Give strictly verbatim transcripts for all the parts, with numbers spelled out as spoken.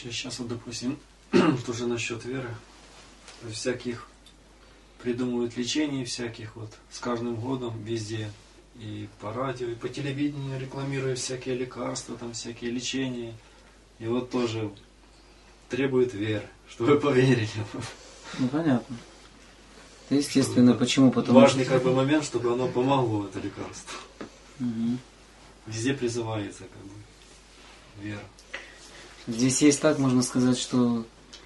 Сейчас вот, допустим, тоже насчет веры, всяких придумывают лечений всяких вот с каждым годом везде, и по радио, и по телевидению рекламируют всякие лекарства, там всякие лечения, и вот тоже требует веры, чтобы поверили. Ну понятно. Это естественно, почему? Потому важный что... как бы момент, чтобы оно помогло, это лекарство. Угу. Везде призывается как бы вера. Здесь есть так, можно сказать, что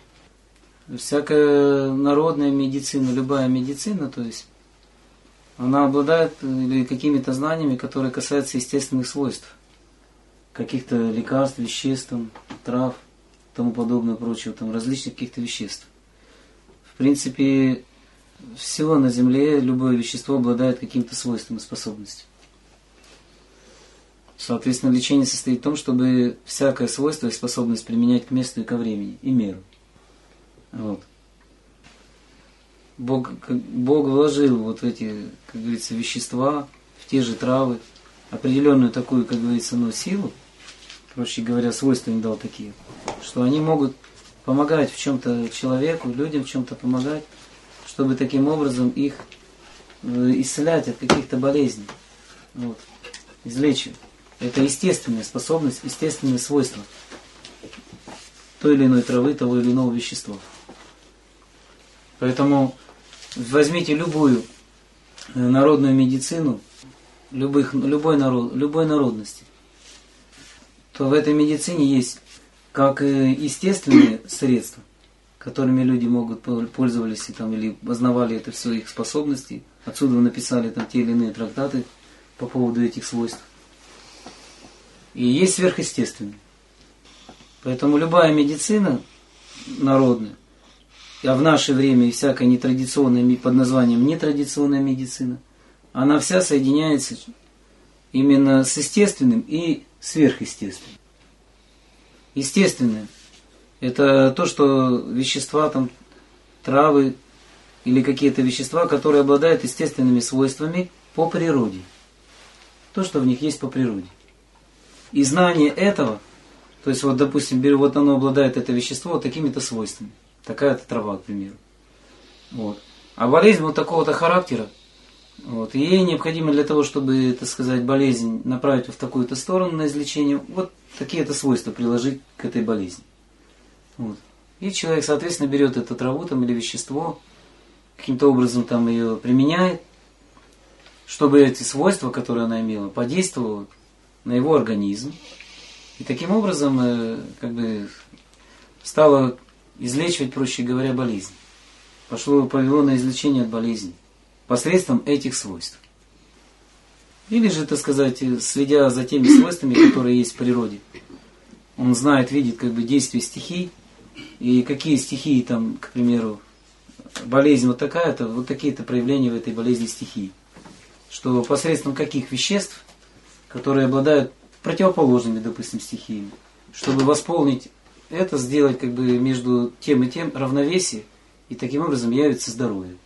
всякая народная медицина, любая медицина, то есть, она обладает или какими-то знаниями, которые касаются естественных свойств, каких-то лекарств, веществ, там, трав, тому подобное, прочего, там, различных каких-то веществ. В принципе, всего на Земле любое вещество обладает каким-то свойством и способностью. Соответственно, лечение состоит в том, чтобы всякое свойство и способность применять к месту и ко времени, и меру. Вот. Бог, Бог вложил вот эти, как говорится, вещества в те же травы, определенную такую, как говорится, ну, силу, проще говоря, свойства им дал такие, что они могут помогать в чем-то человеку, людям в чем-то помогать, чтобы таким образом их исцелять от каких-то болезней, вот, излечивать. Это естественная способность, естественные свойства той или иной травы, того или иного вещества. Поэтому возьмите любую народную медицину, любых, любой, народ, любой народности, то в этой медицине есть как естественные средства, которыми люди могут пользовались там, или познавали это в своих способностей. Отсюда написали там те или иные трактаты по поводу этих свойств. И есть сверхъестественные. Поэтому любая медицина народная, а в наше время и всякая нетрадиционная, под названием нетрадиционная медицина, она вся соединяется именно с естественным и сверхъестественным. Естественное – это то, что вещества, там, травы или какие-то вещества, которые обладают естественными свойствами по природе. То, что в них есть по природе. И знание этого, то есть вот, допустим, вот оно обладает, это вещество, вот такими-то свойствами. Такая-то трава, к примеру. Вот. А болезнь вот такого-то характера, вот, и ей необходимо для того, чтобы, так сказать, болезнь направить в такую-то сторону на излечение, вот такие-то свойства приложить к этой болезни. Вот. И человек, соответственно, берет эту траву там, или вещество, каким-то образом там ее применяет, чтобы эти свойства, которые она имела, подействовали на его организм. И таким образом э, как бы стало излечивать, проще говоря, болезнь. Пошло, повело на излечение от болезней посредством этих свойств. Или же, так сказать, следя за теми свойствами, которые есть в природе, он знает, видит как бы действия стихий, и какие стихии там, к примеру, болезнь вот такая-то, вот такие-то проявления в этой болезни стихии. Что посредством каких веществ, которые обладают противоположными, допустим, стихиями, чтобы восполнить это, сделать как бы между тем и тем равновесие, и таким образом явится здоровье.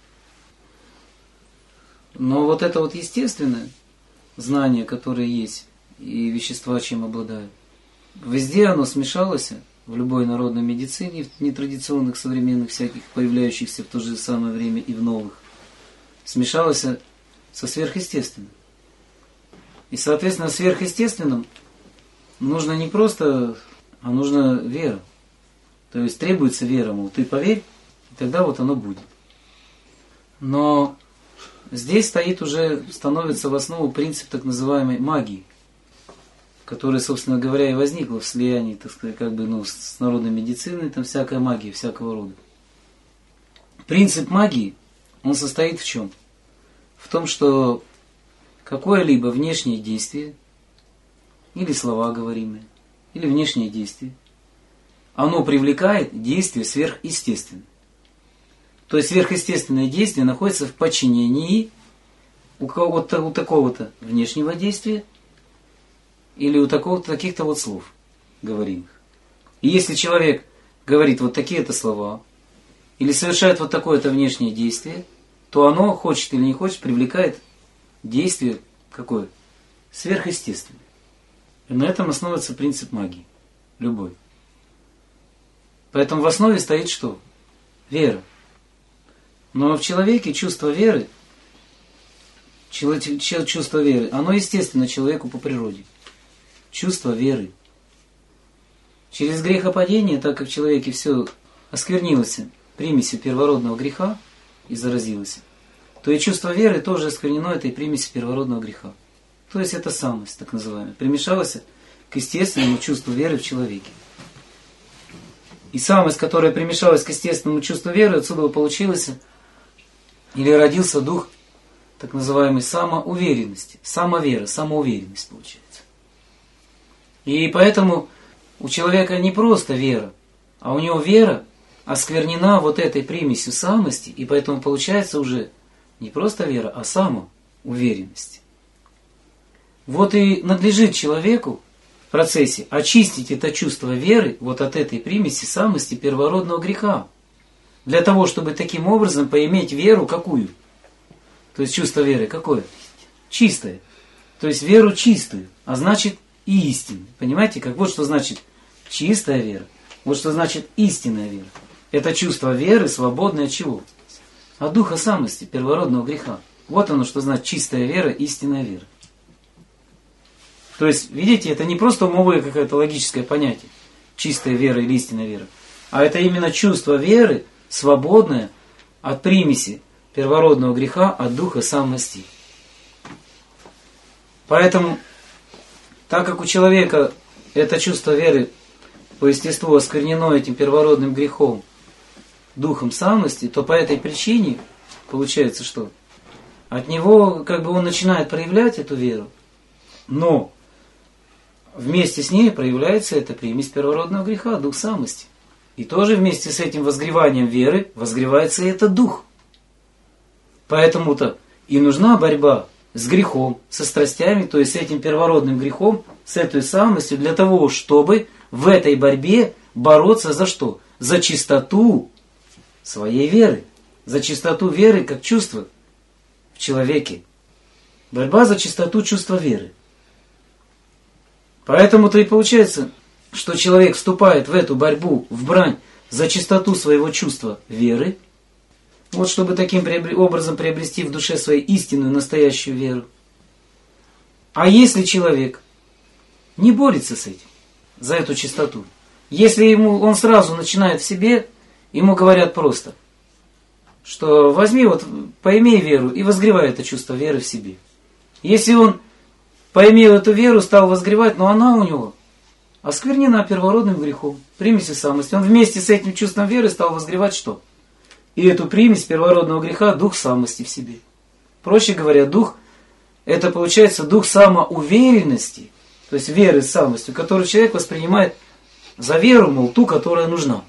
Но вот это вот естественное знание, которое есть, и вещества, чем обладают, везде оно смешалось, в любой народной медицине, в нетрадиционных, современных, всяких, появляющихся в то же самое время и в новых, смешалось со сверхъестественным. И, соответственно, сверхъестественным нужно не просто, а нужно вера. То есть требуется вера, мол, ты поверь, и тогда вот оно будет. Но здесь стоит уже, становится в основу принцип так называемой магии, которая, собственно говоря, и возникла в слиянии, так сказать, как бы, ну, с народной медициной, там всякая магия, всякого рода. Принцип магии, он состоит в чем? В том, что какое-либо внешнее действие, или слова говоримые, или внешнее действие, оно привлекает действие сверхъестественное. То есть сверхъестественное действие находится в подчинении у кого-то, у такого-то внешнего действия, или у такого-то, таких-то вот слов говоримых. И если человек говорит вот такие-то слова, или совершает вот такое-то внешнее действие, то оно, хочет или не хочет, привлекает действие какое? Сверхъестественное. И на этом основывается принцип магии. Любой. Поэтому в основе стоит что? Вера. Но в человеке чувство веры, чувство веры, оно естественно человеку по природе. Чувство веры. Через грехопадение, так как в человеке все осквернилось примесью первородного греха и заразилось, то и чувство веры тоже осквернено этой примесью первородного греха. То есть это самость, так называемая, примешалась к естественному чувству веры в человеке. И самость, которая примешалась к естественному чувству веры, отсюда получилось или родился дух так называемой самоуверенности, самовера, самоуверенность получается. И поэтому у человека не просто вера, а у него вера осквернена вот этой примесью самости, и поэтому получается уже не просто вера, а самоуверенность. Вот и надлежит человеку в процессе очистить это чувство веры вот от этой примеси самости первородного греха. Для того, чтобы таким образом поиметь веру какую? То есть чувство веры какое? Чистое. То есть веру чистую, а значит и истинную. Понимаете, как вот что значит чистая вера, вот что значит истинная вера. Это чувство веры, свободное от чего? От духа самости, первородного греха. Вот оно, что значит чистая вера, истинная вера. То есть, видите, это не просто умовое какое-то логическое понятие, чистая вера или истинная вера, а это именно чувство веры, свободное от примеси первородного греха, от духа самости. Поэтому, так как у человека это чувство веры по естеству осквернено этим первородным грехом, духом самости, то по этой причине получается, что от него как бы он начинает проявлять эту веру, но вместе с ней проявляется эта примесь первородного греха, дух самости. И тоже вместе с этим возгреванием веры возгревается и этот дух. Поэтому-то и нужна борьба с грехом, со страстями, то есть с этим первородным грехом, с этой самостью, для того, чтобы в этой борьбе бороться за что? За чистоту своей веры. За чистоту веры как чувство в человеке. Борьба за чистоту чувства веры. Поэтому-то и получается, что человек вступает в эту борьбу, в брань за чистоту своего чувства веры, вот чтобы таким образом приобрести в душе своей истинную, настоящую веру. А если человек не борется с этим, за эту чистоту, если ему, он сразу начинает в себе, ему говорят просто, что возьми, вот, поимей веру и возгревай это чувство веры в себе. Если он поимел эту веру, стал возгревать, но она у него осквернена первородным грехом, примесью самости. Он вместе с этим чувством веры стал возгревать что? И эту примесь первородного греха, дух самости в себе. Проще говоря, дух, это получается дух самоуверенности, то есть веры с самостью, которую человек воспринимает за веру, мол, ту, которая нужна.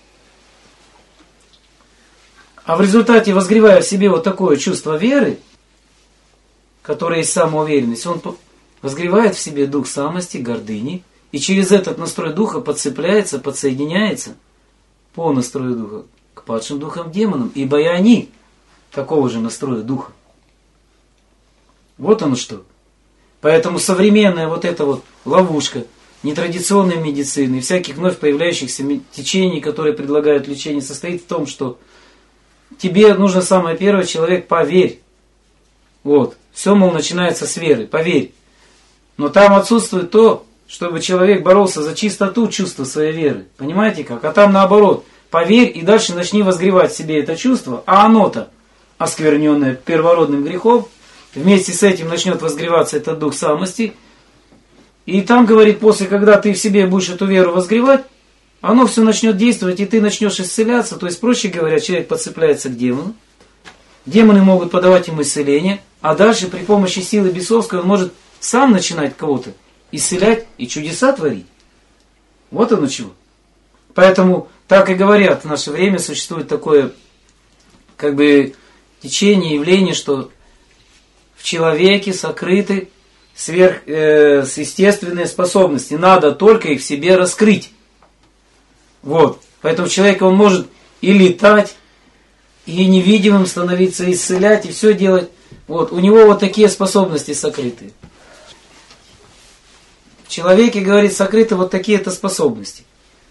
А в результате, возгревая в себе вот такое чувство веры, которое есть самоуверенность, он возгревает в себе дух самости, гордыни, и через этот настрой духа подцепляется, подсоединяется по настрою духа к падшим духам демонам, ибо и они такого же настроя духа. Вот оно что. Поэтому современная вот эта вот ловушка нетрадиционной медицины, всяких вновь появляющихся течений, которые предлагают лечение, состоит в том, что тебе нужно самое первое, человек, поверь. Вот. Все, мол, начинается с веры, поверь. Но там отсутствует то, чтобы человек боролся за чистоту чувства своей веры. Понимаете как? А там наоборот. Поверь и дальше начни возгревать в себе это чувство, а оно-то, оскверненное первородным грехом, вместе с этим начнет возгреваться этот дух самости. И там, говорит, после, когда ты в себе будешь эту веру возгревать, оно все начнет действовать, и ты начнешь исцеляться. То есть, проще говоря, человек подцепляется к демону. Демоны могут подавать ему исцеление, а дальше при помощи силы бесовской он может сам начинать кого-то исцелять и чудеса творить. Вот оно чего. Поэтому, так и говорят, в наше время существует такое, как бы, течение, явление, что в человеке сокрыты сверхъестественные э, способности. Надо только их в себе раскрыть. Вот. Поэтому человек, он может и летать, и невидимым становиться, и исцелять, и все делать. Вот. У него вот такие способности сокрыты. В человеке, говорит, сокрыты вот такие-то способности.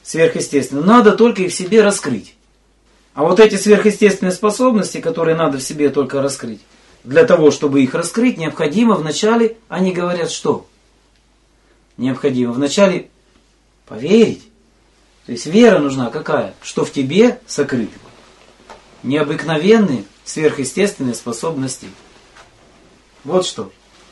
сверхъестественные, надо только их в себе раскрыть. А вот эти сверхъестественные способности, которые надо в себе только раскрыть, для того, чтобы их раскрыть, необходимо вначале, они говорят, что? Необходимо вначале поверить. То есть вера нужна какая? Что в тебе сокрыты необыкновенные сверхъестественные способности. Вот что.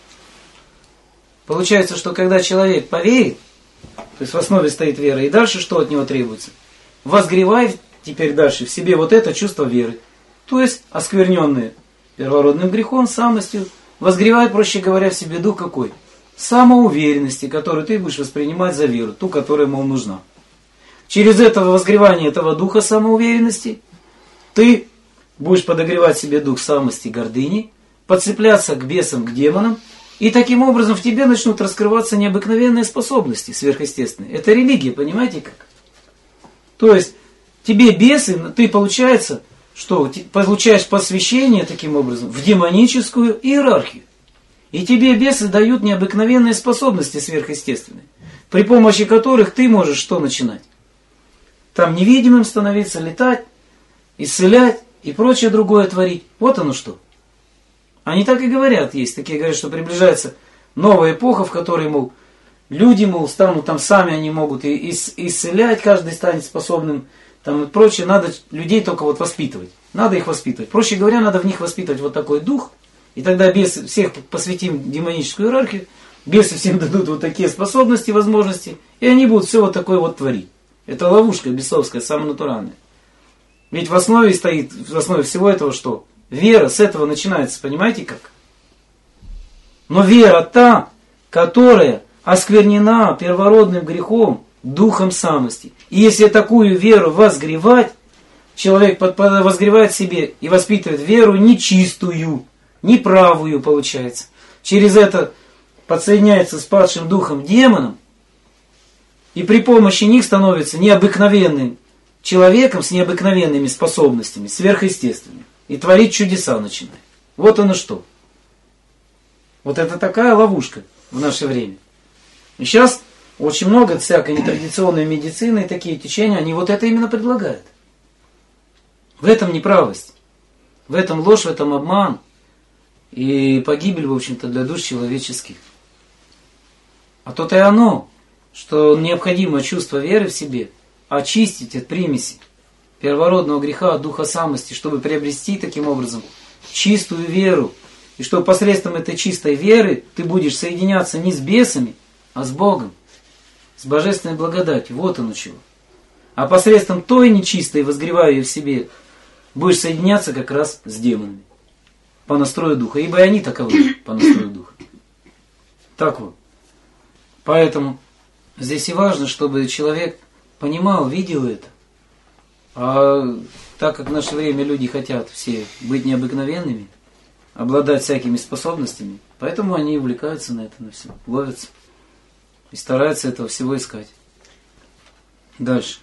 Получается, что когда человек поверит, то есть в основе стоит вера, и дальше что от него требуется? Возгревай теперь дальше в себе вот это чувство веры. То есть оскверненные первородным грехом, самостью, возгревай, проще говоря, в себе дух какой? Самоуверенности, которую ты будешь воспринимать за веру, ту, которая, мол, нужна. Через это возгревание этого духа самоуверенности ты будешь подогревать себе дух самости и гордыни, подцепляться к бесам, к демонам, и таким образом в тебе начнут раскрываться необыкновенные способности сверхъестественные. Это религия, понимаете как? То есть тебе бесы, ты получается, что получаешь посвящение таким образом в демоническую иерархию. И тебе бесы дают необыкновенные способности сверхъестественные, при помощи которых ты можешь что начинать? Там невидимым становиться, летать, исцелять и прочее другое творить. Вот оно что. Они так и говорят, есть такие говорят, что приближается новая эпоха, в которой, мол, люди, мол, станут там сами, они могут и, и исцелять, каждый станет способным, там и прочее. Надо людей только вот воспитывать. Надо их воспитывать. Проще говоря, надо в них воспитывать вот такой дух, и тогда бесы, всех посвятим демоническую иерархию, бесы всем дадут вот такие способности, возможности, и они будут все вот такое вот творить. Это ловушка бесовская, самая натуральная. Ведь в основе стоит, в основе всего этого что? Вера, с этого начинается, понимаете как? Но вера та, которая осквернена первородным грехом, духом самости. И если такую веру возгревать, человек возгревает себе и воспитывает веру нечистую, неправую получается. Через это подсоединяется с падшим духом демоном, и при помощи них становится необыкновенным человеком с необыкновенными способностями, сверхъестественными. И творить чудеса начинает. Вот оно что. Вот это такая ловушка в наше время. И сейчас очень много всякой нетрадиционной медицины и такие течения, они вот это именно предлагают. В этом неправость. В этом ложь, в этом обман. И погибель, в общем-то, для душ человеческих. А то-то и оно, что необходимо чувство веры в себе очистить от примеси первородного греха, от духа самости, чтобы приобрести таким образом чистую веру. И что посредством этой чистой веры ты будешь соединяться не с бесами, а с Богом, с божественной благодатью. Вот оно чего. А посредством той нечистой, возгревая ее в себе, будешь соединяться как раз с демонами по настрою духа. Ибо и они таковы по настрою духа. Так вот. Поэтому здесь и важно, чтобы человек понимал, видел это. А так как в наше время люди хотят все быть необыкновенными, обладать всякими способностями, поэтому они увлекаются на это, на все, ловятся и стараются этого всего искать. Дальше.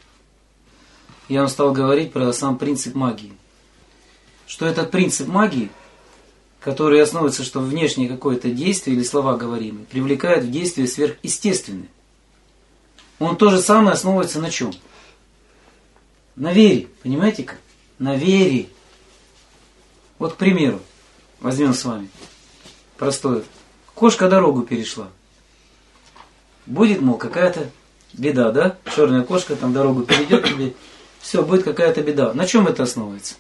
Я вам стал говорить про сам принцип магии. Что этот принцип магии, который основывается, что внешнее какое-то действие или слова говоримые привлекает в действие сверхъестественное. Он то же самое основывается на чем? На вере. Понимаете как? На вере. Вот, к примеру, возьмем с вами простое. Кошка дорогу перешла. Будет, мол, какая-то беда, да? Черная кошка там дорогу перейдет тебе. Все, будет какая-то беда. На чем это основывается?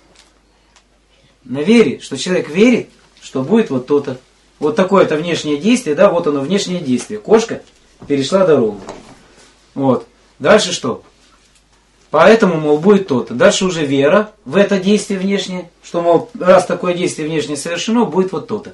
На вере, что человек верит, что будет вот то-то. Вот такое-то внешнее действие, да, вот оно внешнее действие. Кошка перешла дорогу. Вот. Дальше что? Поэтому, мол, будет то-то. Дальше уже вера в это действие внешнее, что, мол, раз такое действие внешнее совершено, будет вот то-то.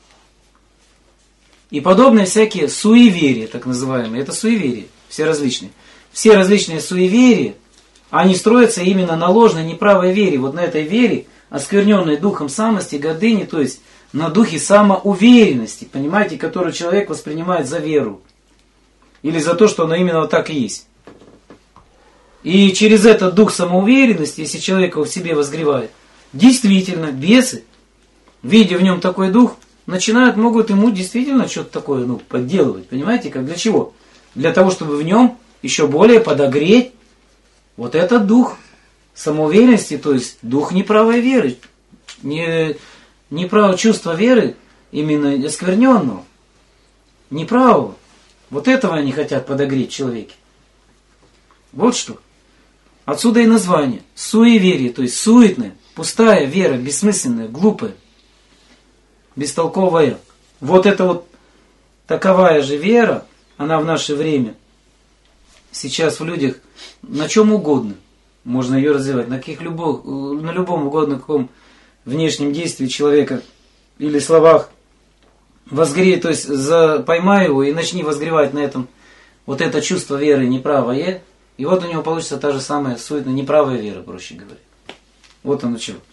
И подобные всякие суеверия, так называемые, это суеверия, все различные. Все различные суеверия, они строятся именно на ложной, неправой вере. Вот на этой вере, оскверненной духом самости, гордыни, то есть на духе самоуверенности, понимаете, которую человек воспринимает за веру. Или за то, что оно именно вот так и есть. И через этот дух самоуверенности, если человек его в себе возгревает, действительно, бесы, видя в нем такой дух, начинают, могут ему действительно что-то такое, ну, подделывать. Понимаете, как для чего? Для того, чтобы в нем еще более подогреть Вот это дух самоуверенности, то есть дух неправой веры, не, неправого чувства веры, именно оскверненного, неправого. Вот этого они хотят подогреть в человеке. Вот что. Отсюда и название. Суеверие, то есть суетная, пустая вера, бессмысленная, глупая, бестолковая. Вот это вот таковая же вера, она в наше время сейчас в людях на чем угодно можно ее развивать, на каких любых, на любом угодно каком внешнем действии человека или словах возгрей, то есть за, поймай его и начни возгревать на этом вот это чувство веры неправое, и вот у него получится та же самая суетная неправая вера, проще говоря. Вот оно чего.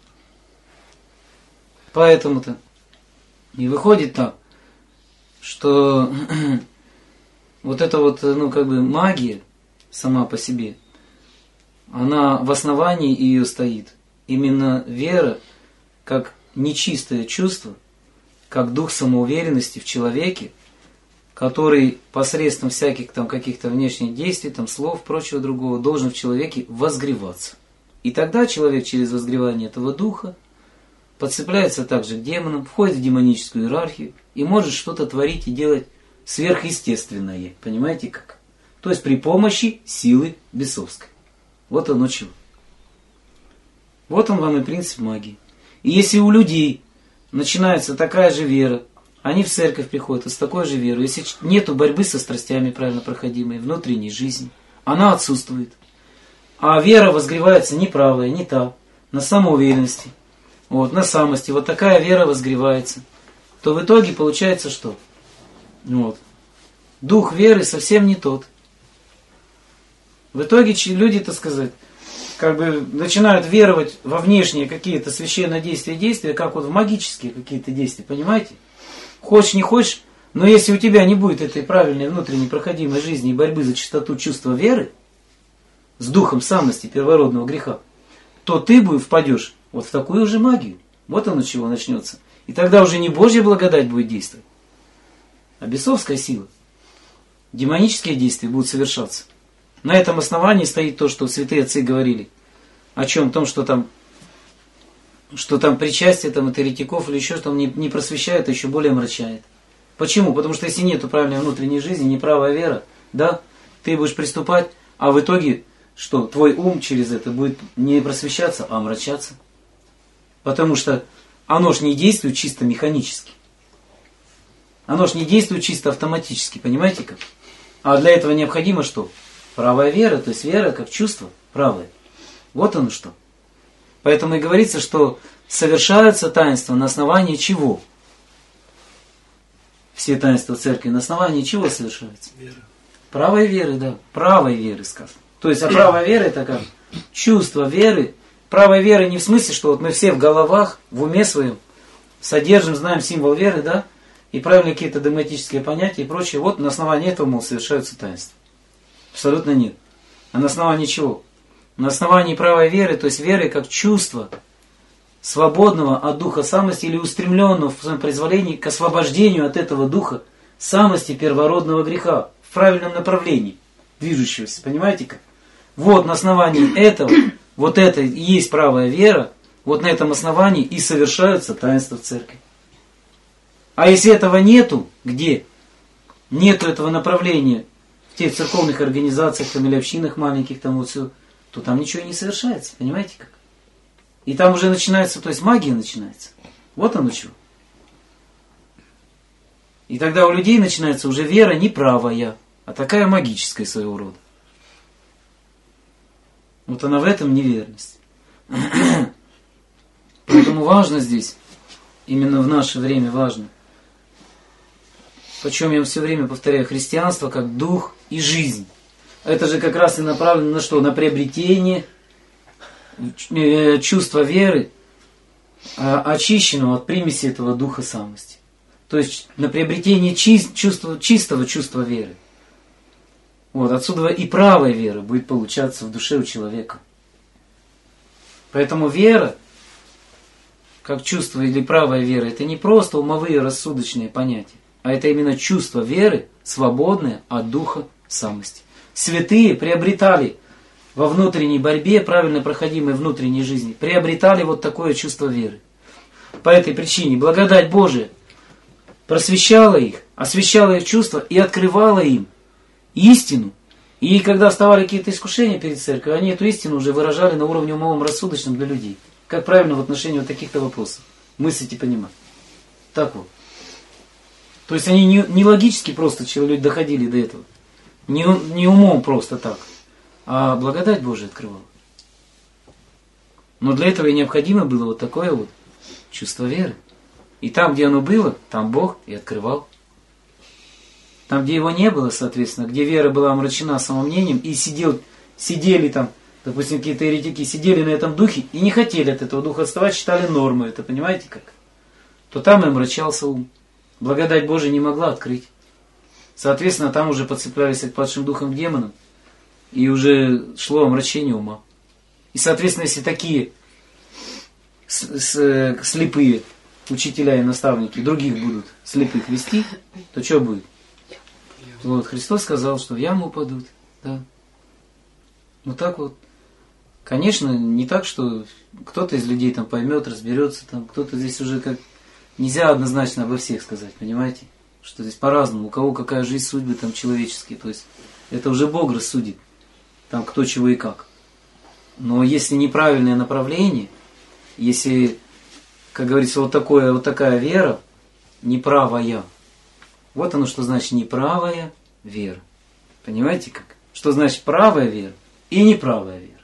Поэтому-то и выходит так, что вот эта вот, ну, как бы магия сама по себе, она в основании ее стоит. Именно вера, как нечистое чувство, как дух самоуверенности в человеке, который посредством всяких там каких-то внешних действий, там слов, прочего другого, должен в человеке возгреваться. И тогда человек через возгревание этого духа подцепляется также к демонам, входит в демоническую иерархию и может что-то творить и делать сверхъестественное. Понимаете как? То есть при помощи силы бесовской. Вот оно чего. Вот он вам и принцип магии. И если у людей начинается такая же вера, они в церковь приходят с такой же верой, если нету борьбы со страстями правильно проходимой, внутренней жизни, она отсутствует. А вера возгревается неправая, не та, на самоуверенности, вот, на самости. Вот такая вера возгревается. То в итоге получается что? Вот. Дух веры совсем не тот. В итоге люди, так сказать, как бы начинают веровать во внешние какие-то священные действия, действия, как вот в магические какие-то действия, понимаете? Хочешь, не хочешь, но если у тебя не будет этой правильной внутренней проходимой жизни и борьбы за чистоту чувства веры с духом самости первородного греха, то ты будешь, впадешь вот в такую же магию. Вот оно чего начнется. И тогда уже не Божья благодать будет действовать, а бесовская сила. Демонические действия будут совершаться. На этом основании стоит то, что святые отцы говорили. О чем? О том, что там, что там причастие там, от еретиков или еще что там не, не просвещает, а еще более омрачает. Почему? Потому что если нет правильной внутренней жизни, неправая вера, да, ты будешь приступать, а в итоге что? Твой ум через это будет не просвещаться, а омрачаться. Потому что оно ж не действует чисто механически. Оно ж не действует чисто автоматически, понимаете как? А для этого необходимо что? Правая вера, то есть вера как чувство правое. Вот оно что. Поэтому и говорится, что совершаются таинства на основании чего? Все таинства церкви на основании чего совершаются? Вера. Правой веры, да. Правой веры сказано. То есть, а правая вера это как? Чувство веры. Правой веры не в смысле, что вот мы все в головах, в уме своем содержим, знаем символ веры, да? И правильно какие-то догматические понятия и прочее. Вот на основании этого, мол, совершаются таинства. Абсолютно нет. А на основании чего? На основании правой веры, то есть веры как чувства свободного от духа самости или устремленного в своем произволении к освобождению от этого духа самости первородного греха в правильном направлении, движущегося. Понимаете как? Вот на основании этого, вот это и есть правая вера, вот на этом основании и совершаются таинства в церкви. А если этого нету, где? Нету этого направления в тех церковных организациях там, или общинах маленьких, там вот все, то там ничего и не совершается, понимаете как? И там уже начинается, то есть магия начинается. Вот оно чего. И тогда у людей начинается уже вера не правая, а такая магическая своего рода. Вот она в этом неверность. Поэтому важно здесь, именно в наше время важно, причем я все время повторяю, христианство как дух и жизнь. Это же как раз и направлено на что? На приобретение чувства веры, очищенного от примеси этого духа самости. То есть на приобретение чувства, чистого чувства веры. Вот, отсюда и правая вера будет получаться в душе у человека. Поэтому вера, как чувство или правая вера, это не просто умовые рассудочные понятия, а это именно чувство веры, свободное от духа самости. Святые приобретали во внутренней борьбе, правильно проходимой внутренней жизни, приобретали вот такое чувство веры. По этой причине благодать Божия просвещала их, освещала их чувства и открывала им истину. И когда вставали какие-то искушения перед церковью, они эту истину уже выражали на уровне умовом рассудочном для людей. Как правильно в отношении вот таких-то вопросов. Мыслить и понимать. Так вот. То есть они не, не логически просто люди доходили до этого. Не, не умом просто так. А благодать Божия открывала. Но для этого и необходимо было вот такое вот чувство веры. И там, где оно было, там Бог и открывал. Там, где его не было, соответственно, где вера была омрачена самомнением, и сидел, сидели там, допустим, какие-то еретики, сидели на этом духе и не хотели от этого духа отставать, считали нормой, это понимаете как? То там и омрачался ум. Благодать Божия не могла открыть. Соответственно, там уже подцеплялись к падшим духам к демонам, и уже шло омрачение ума. И, соответственно, если такие с, с, слепые учителя и наставники других будут слепых вести, то что будет? Вот, Христос сказал, что в яму упадут. Да. Ну так вот. Конечно, не так, что кто-то из людей там поймет, разберется, там, кто-то здесь уже как... Нельзя однозначно обо всех сказать, понимаете? Что здесь по-разному. У кого какая жизнь, судьбы там человеческие. То есть это уже Бог рассудит. Там кто, чего и как. Но если неправильное направление, если, как говорится, вот, такое, вот такая вера, неправая, вот оно, что значит неправая вера. Понимаете как? Что значит правая вера и неправая вера.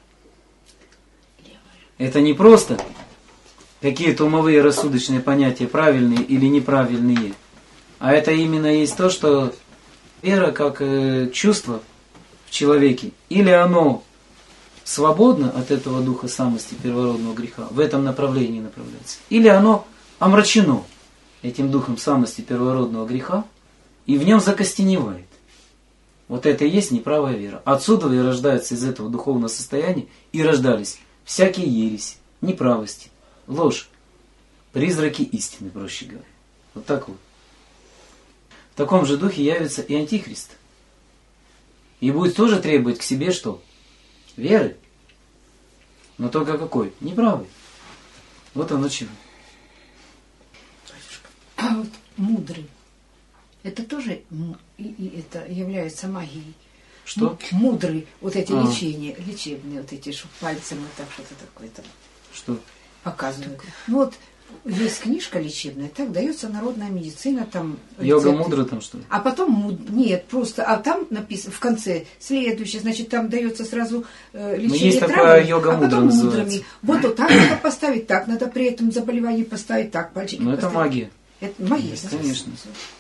Это не просто какие-то умовые рассудочные понятия, правильные или неправильные, а это именно есть то, что вера как э, чувство в человеке, или оно свободно от этого духа самости первородного греха, в этом направлении направляется, или оно омрачено этим духом самости первородного греха, и в нем закостеневает. Вот это и есть неправая вера. Отсюда и рождаются из этого духовного состояния, и рождались всякие ереси, неправости, ложь, призраки истины, проще говоря. Вот так вот. В таком же духе явится и Антихрист. И будет тоже требовать к себе что? Веры. Но только какой? Неправый. Вот оно чего. А вот мудрый. Это тоже и, и это является магией. Что? Мудрый, вот эти а. лечения, лечебные, вот эти, что пальцем вот так что-то такое-то что? показывают. Ну вот есть книжка лечебная, так дается народная медицина, там Йога мудра там что ли? А потом, нет, просто, а там написано в конце следующее, значит, там дается сразу э, лечение есть травами, такая йога а потом мудра мудрами. Вот, вот так надо поставить, так надо при этом заболевании поставить так, пальчики Ну это поставить. магия. Это магия, Есть, да? конечно.